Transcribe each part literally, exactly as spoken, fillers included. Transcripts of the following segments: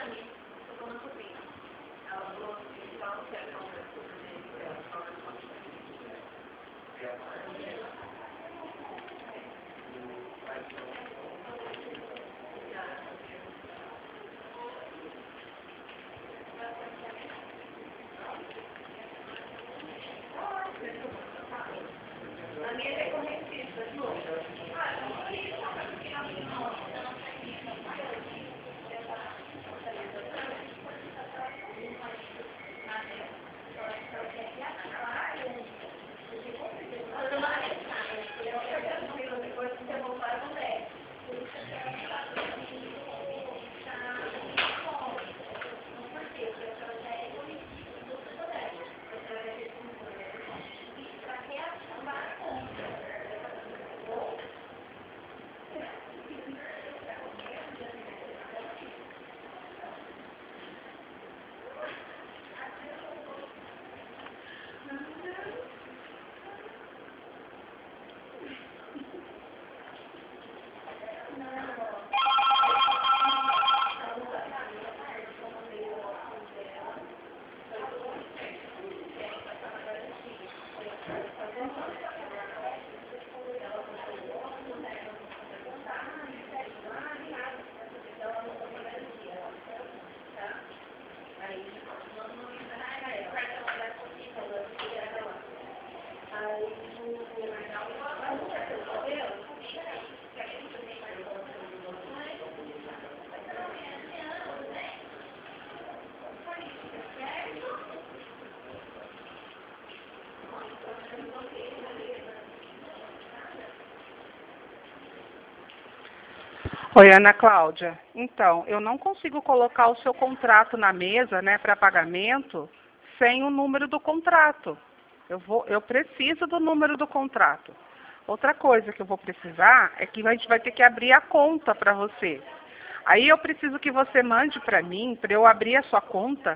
Oi, Ana Cláudia. Então, eu não consigo colocar o seu contrato na mesa, né, para pagamento, sem o número do contrato. Eu, vou, eu preciso do número do contrato. Outra coisa que eu vou precisar é que a gente vai ter que abrir a conta para você. Aí eu preciso que você mande para mim, para eu abrir a sua conta,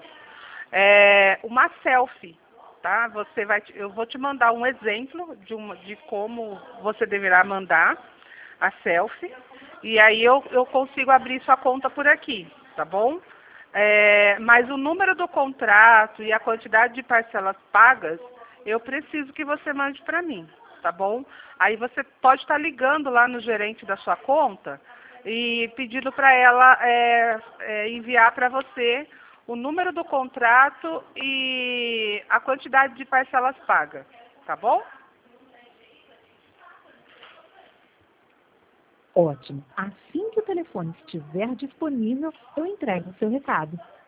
é, uma selfie, tá? Você vai, eu vou te mandar um exemplo de, uma, de como você deverá mandar a selfie. E aí eu, eu consigo abrir sua conta por aqui, tá bom? É, mas o número do contrato e a quantidade de parcelas pagas, eu preciso que você mande para mim, tá bom? Aí você pode estar ligando lá no gerente da sua conta e pedindo para ela é, é, enviar para você o número do contrato e a quantidade de parcelas pagas, tá bom? Ótimo. Assim que o telefone estiver disponível, eu entrego o seu recado.